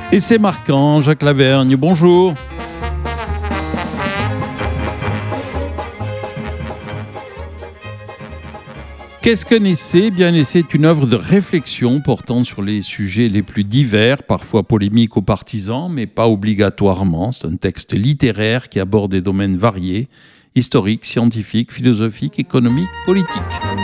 Et c'est marquant, Jacques Lavergne, bonjour. Qu'est-ce qu'un essai ? Eh bien, un essai est une œuvre de réflexion portant sur les sujets les plus divers, parfois polémiques ou partisans, mais pas obligatoirement. C'est un texte littéraire qui aborde des domaines variés, historiques, scientifiques, philosophiques, économiques, politiques.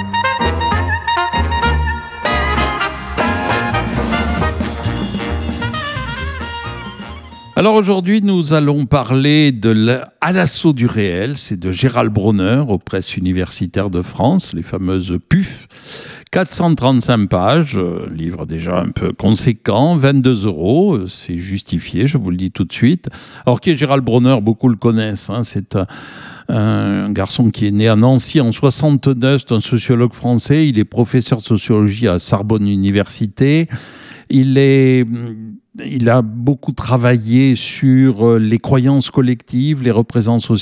Alors aujourd'hui, nous allons parler de À l'assaut du réel. C'est de Gérald Bronner aux presses universitaires de France, les fameuses PUF. 435 pages, livre déjà un peu conséquent, 22 €, c'est justifié, je vous le dis tout de suite. Alors qui est Gérald Bronner ? Beaucoup le connaissent, hein, c'est un garçon qui est né à Nancy en 69, c'est un sociologue français, il est professeur de sociologie à Sorbonne Université. Il a beaucoup travaillé sur les croyances collectives, les représentations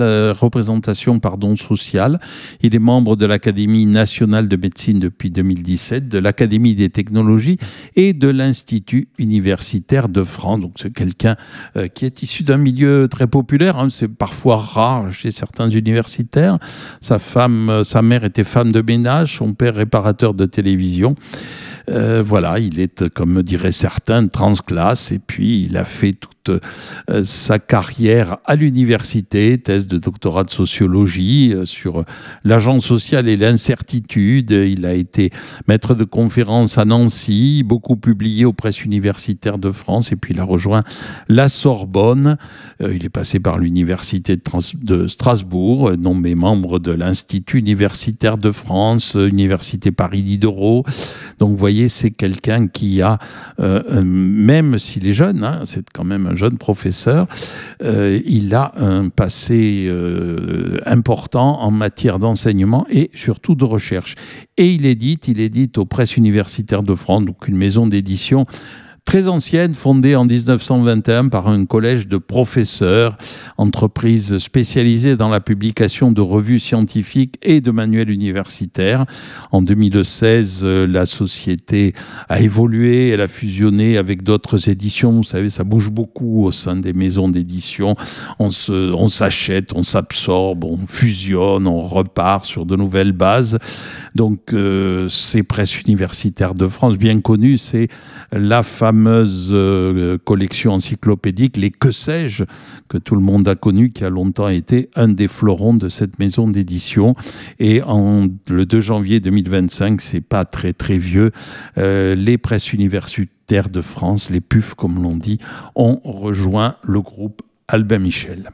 sociales. Il est membre de l'Académie nationale de médecine depuis 2017, de l'Académie des technologies et de l'Institut universitaire de France. Donc c'est quelqu'un qui est issu d'un milieu très populaire, hein. C'est parfois rare chez certains universitaires. Sa mère était femme de ménage, son père réparateur de télévision. Voilà, il est, comme diraient certains, transclasse, et puis il a fait toute sa carrière à l'université, thèse de doctorat de sociologie sur l'agent social et l'incertitude. Il a été maître de conférences à Nancy, beaucoup publié aux presses universitaires de France, et puis il a rejoint la Sorbonne. Il est passé par l'université de Strasbourg, nommé membre de l'Institut universitaire de France, Université Paris Diderot. Donc vous voyez, c'est quelqu'un qui a, même s'il est jeune, hein, c'est quand même un jeune professeur, il a un passé important en matière d'enseignement et surtout de recherche. Et il édite aux presses universitaires de France, donc une maison d'édition très ancienne, fondée en 1921 par un collège de professeurs, entreprise spécialisée dans la publication de revues scientifiques et de manuels universitaires. En 2016, la société a évolué, elle a fusionné avec d'autres éditions. Vous savez, ça bouge beaucoup au sein des maisons d'édition. On s'achète, on s'absorbe, on fusionne, on repart sur de nouvelles bases. Donc, ces presses universitaires de France, bien connues, c'est la fameuse collection encyclopédique, les Que sais-je, que tout le monde a connu, qui a longtemps été un des fleurons de cette maison d'édition. Et le 2 janvier 2025, c'est pas très très vieux, les presses universitaires de France, les PUF comme l'on dit, ont rejoint le groupe Albin Michel.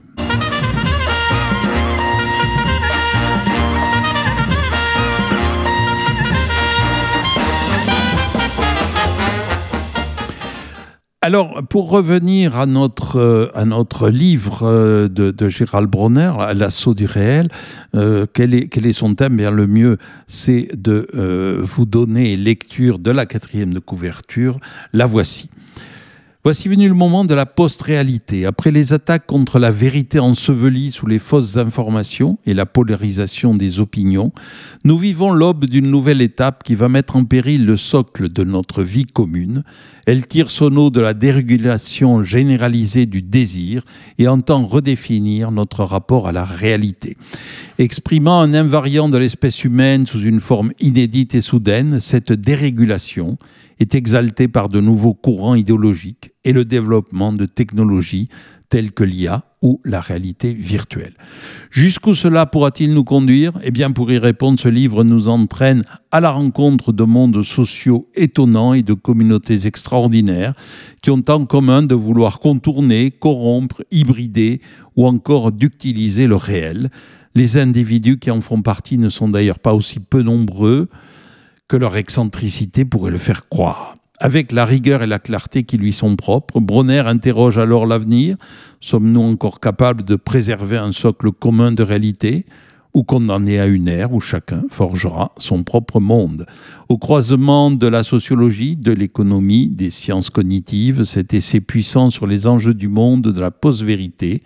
Alors, pour revenir à notre livre de Gérald Bronner, À l'assaut du réel, quel est son thème ? Bien, le mieux, c'est de vous donner lecture de la 4e de couverture. La voici. Voici venu le moment de la post-réalité. Après les attaques contre la vérité ensevelie sous les fausses informations et la polarisation des opinions, nous vivons l'aube d'une nouvelle étape qui va mettre en péril le socle de notre vie commune. Elle tire son eau de la dérégulation généralisée du désir et entend redéfinir notre rapport à la réalité. Exprimant un invariant de l'espèce humaine sous une forme inédite et soudaine, cette dérégulation est exaltée par de nouveaux courants idéologiques et le développement de technologies telles que l'IA ou la réalité virtuelle. Jusqu'où cela pourra-t-il nous conduire ? Eh bien, pour y répondre, ce livre nous entraîne à la rencontre de mondes sociaux étonnants et de communautés extraordinaires qui ont en commun de vouloir contourner, corrompre, hybrider ou encore ductiliser le réel. Les individus qui en font partie ne sont d'ailleurs pas aussi peu nombreux que leur excentricité pourrait le faire croire. Avec la rigueur et la clarté qui lui sont propres, Bronner interroge alors l'avenir. Sommes-nous encore capables de préserver un socle commun de réalité ou condamnés à une ère où chacun forgera son propre monde ? Au croisement de la sociologie, de l'économie, des sciences cognitives, cet essai puissant sur les enjeux du monde de la post-vérité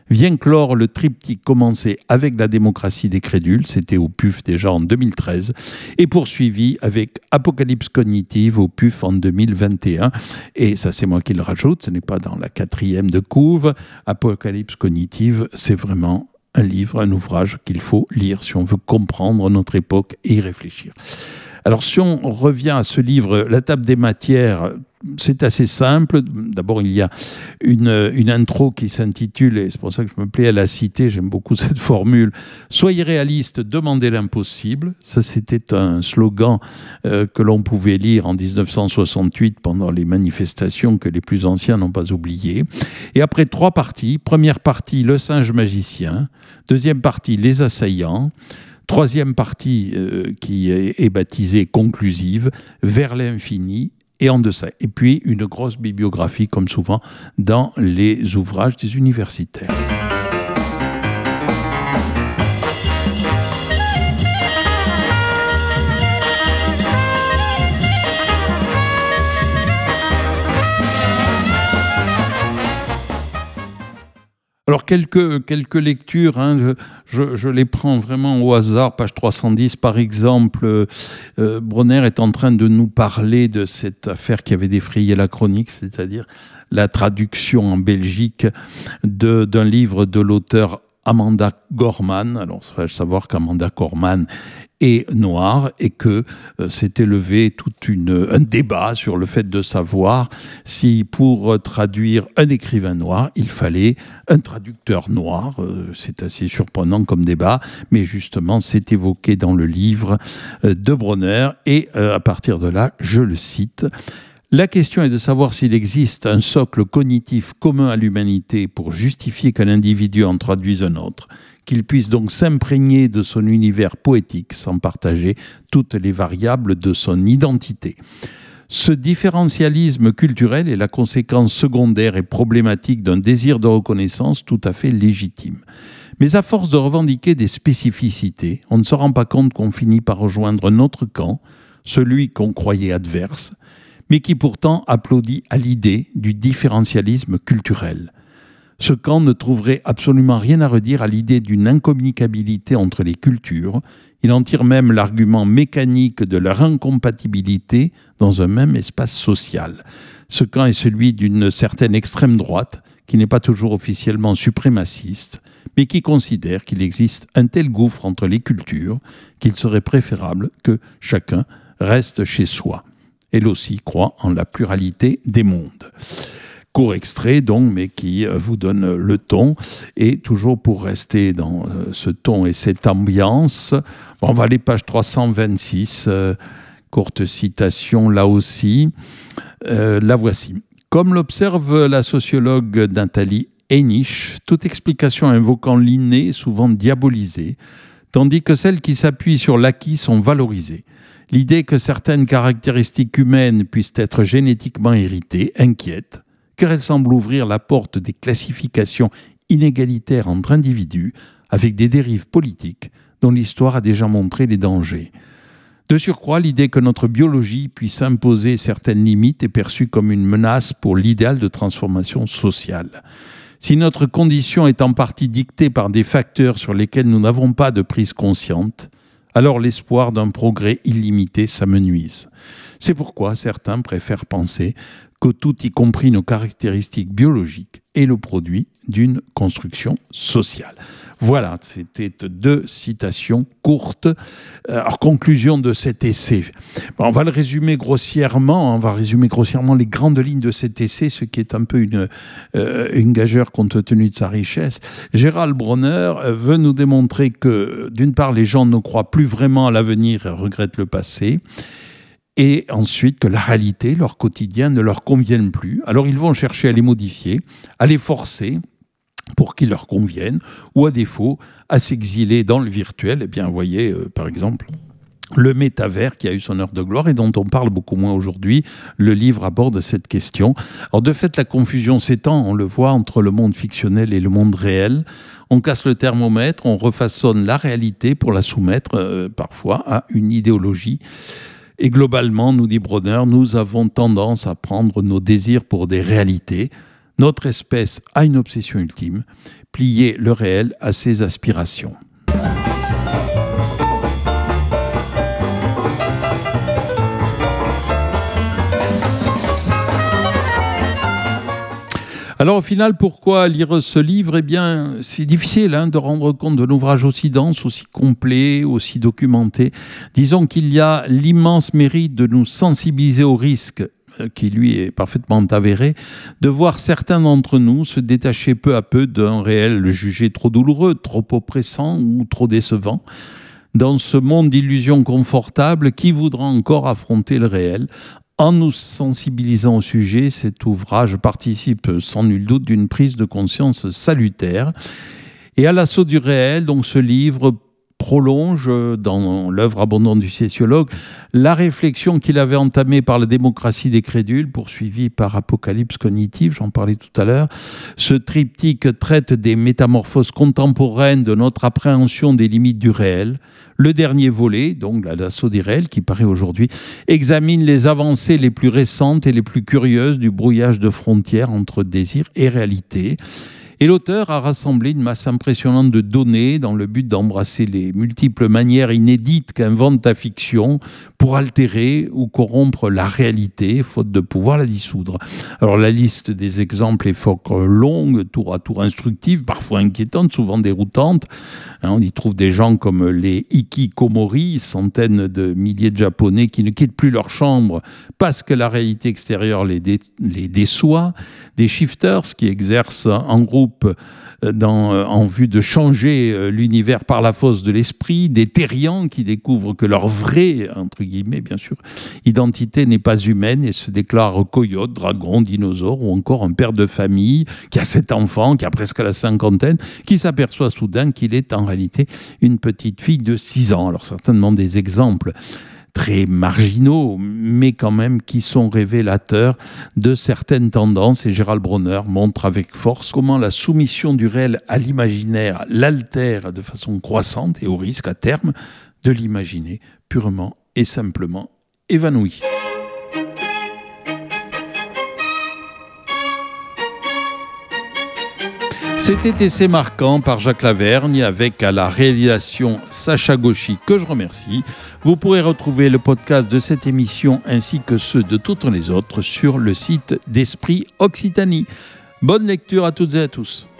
vient clore le triptyque commencé avec La démocratie des crédules, c'était au PUF déjà en 2013, et poursuivi avec Apocalypse cognitive au PUF en 2021. Et ça, c'est moi qui le rajoute, ce n'est pas dans la 4e de couve. Apocalypse cognitive, c'est vraiment un livre, un ouvrage qu'il faut lire si on veut comprendre notre époque et y réfléchir. Alors, si on revient à ce livre, La table des matières, c'est assez simple. D'abord, il y a une intro qui s'intitule, et c'est pour ça que je me plais à la citer, j'aime beaucoup cette formule, « Soyez réaliste, demandez l'impossible ». Ça, c'était un slogan que l'on pouvait lire en 1968 pendant les manifestations que les plus anciens n'ont pas oubliées. Et après 3 parties, première partie, le singe magicien, deuxième partie, les assaillants, troisième partie qui est baptisée conclusive, vers l'infini et en deçà. Et puis une grosse bibliographie, comme souvent dans les ouvrages des universitaires. Alors, quelques lectures, hein, je les prends vraiment au hasard. Page 310, par exemple, Bronner est en train de nous parler de cette affaire qui avait défrayé la chronique, c'est-à-dire la traduction en Belgique d'un livre de l'auteur Amanda Gorman. Alors, il faut savoir qu'Amanda Gorman est noire et que s'est élevé tout un débat sur le fait de savoir si pour traduire un écrivain noir, il fallait un traducteur noir. C'est assez surprenant comme débat, mais justement, c'est évoqué dans le livre de Bronner et à partir de là, je le cite. La question est de savoir s'il existe un socle cognitif commun à l'humanité pour justifier qu'un individu en traduise un autre, qu'il puisse donc s'imprégner de son univers poétique sans partager toutes les variables de son identité. Ce différentialisme culturel est la conséquence secondaire et problématique d'un désir de reconnaissance tout à fait légitime. Mais à force de revendiquer des spécificités, on ne se rend pas compte qu'on finit par rejoindre notre camp, celui qu'on croyait adverse, mais qui pourtant applaudit à l'idée du différentialisme culturel. Ce camp ne trouverait absolument rien à redire à l'idée d'une incommunicabilité entre les cultures. Il en tire même l'argument mécanique de leur incompatibilité dans un même espace social. Ce camp est celui d'une certaine extrême droite, qui n'est pas toujours officiellement suprémaciste, mais qui considère qu'il existe un tel gouffre entre les cultures qu'il serait préférable que chacun reste chez soi. Elle aussi croit en la pluralité des mondes. Court extrait donc, mais qui vous donne le ton. Et toujours pour rester dans ce ton et cette ambiance, on va aller page 326, courte citation là aussi. La voici. Comme l'observe la sociologue Nathalie Heinisch, toute explication invoquant l'inné est souvent diabolisée, tandis que celles qui s'appuient sur l'acquis sont valorisées. L'idée que certaines caractéristiques humaines puissent être génétiquement héritées inquiète, car elle semble ouvrir la porte des classifications inégalitaires entre individus avec des dérives politiques dont l'histoire a déjà montré les dangers. De surcroît, l'idée que notre biologie puisse imposer certaines limites est perçue comme une menace pour l'idéal de transformation sociale. Si notre condition est en partie dictée par des facteurs sur lesquels nous n'avons pas de prise consciente, alors l'espoir d'un progrès illimité s'amenuise. C'est pourquoi certains préfèrent penser que tout, y compris nos caractéristiques biologiques, est le produit d'une construction sociale. Voilà, c'était 2 citations courtes. Alors, conclusion de cet essai. On va le résumer grossièrement, les grandes lignes de cet essai, ce qui est un peu une gageure compte tenu de sa richesse. Gérald Bronner veut nous démontrer que, d'une part, les gens ne croient plus vraiment à l'avenir et regrettent le passé, et ensuite que la réalité, leur quotidien, ne leur convienne plus. Alors ils vont chercher à les modifier, à les forcer pour qu'ils leur conviennent, ou à défaut, à s'exiler dans le virtuel. Eh bien, vous voyez, par exemple, le métavers qui a eu son heure de gloire et dont on parle beaucoup moins aujourd'hui. Le livre aborde cette question. Alors, de fait, la confusion s'étend, on le voit, entre le monde fictionnel et le monde réel. On casse le thermomètre, on refaçonne la réalité pour la soumettre, parfois, à une idéologie. Et globalement, nous dit Bronner, nous avons tendance à prendre nos désirs pour des réalités. Notre espèce a une obsession ultime, plier le réel à ses aspirations. Alors au final, pourquoi lire ce livre ? Eh bien, c'est difficile de rendre compte d'un ouvrage aussi dense, aussi complet, aussi documenté. Disons qu'il y a l'immense mérite de nous sensibiliser au risque, qui lui est parfaitement avéré, de voir certains d'entre nous se détacher peu à peu d'un réel jugé trop douloureux, trop oppressant ou trop décevant. Dans ce monde d'illusions confortables, qui voudra encore affronter le réel ? En nous sensibilisant au sujet, cet ouvrage participe sans nul doute d'une prise de conscience salutaire. Et à l'assaut du réel, donc ce livre prolonge dans l'œuvre abondante du sociologue la réflexion qu'il avait entamée par la démocratie des crédules, poursuivie par Apocalypse cognitive, j'en parlais tout à l'heure. Ce triptyque traite des métamorphoses contemporaines de notre appréhension des limites du réel. Le dernier volet, donc l'assaut du réel, qui paraît aujourd'hui, examine les avancées les plus récentes et les plus curieuses du brouillage de frontières entre désir et réalité. Et l'auteur a rassemblé une masse impressionnante de données dans le but d'embrasser les multiples manières inédites qu'invente la fiction pour altérer ou corrompre la réalité, faute de pouvoir la dissoudre. Alors la liste des exemples est fort longue, tour à tour instructive, parfois inquiétante, souvent déroutante. On y trouve des gens comme les hikikomori, centaines de milliers de Japonais qui ne quittent plus leur chambre parce que la réalité extérieure les déçoit, des shifters qui exercent en groupe en vue de changer l'univers par la force de l'esprit, des terriens qui découvrent que leur vraie, entre guillemets bien sûr, identité n'est pas humaine et se déclarent coyote, dragon, dinosaure, ou encore un père de famille qui a 7 enfants, qui a presque la cinquantaine, qui s'aperçoit soudain qu'il est en réalité une petite fille de 6 ans. Alors certainement des exemples très marginaux, mais quand même qui sont révélateurs de certaines tendances. Et Gérald Bronner montre avec force comment la soumission du réel à l'imaginaire l'altère de façon croissante et au risque à terme de l'imaginer purement et simplement évanoui. C'était Essai marquant par Jacques Lavergne avec à la réalisation Sacha Gauchy, que je remercie. Vous pourrez retrouver le podcast de cette émission ainsi que ceux de toutes les autres sur le site d'Esprit Occitanie. Bonne lecture à toutes et à tous.